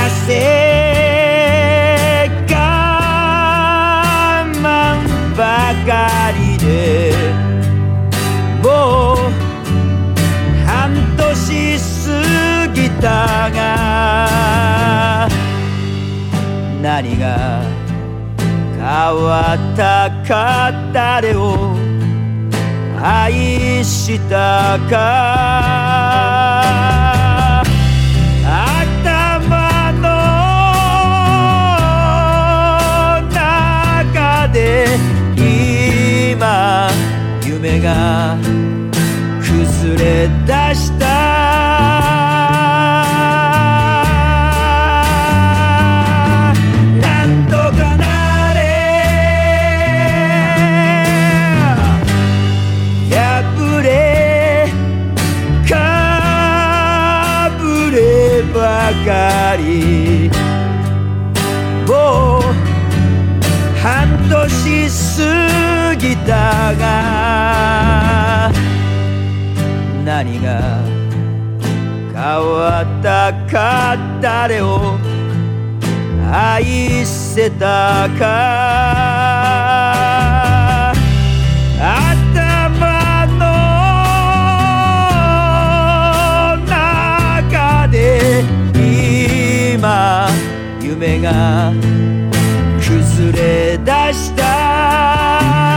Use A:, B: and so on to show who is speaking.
A: せ我慢ばかりでもう半年過ぎたが何が変わったか誰を愛したか頭の中で今夢が崩れ出したなんとかなれ破れかぶればかりもう半年過ぎたが何が変わったか誰を愛せたか頭の中で今夢が崩れ出した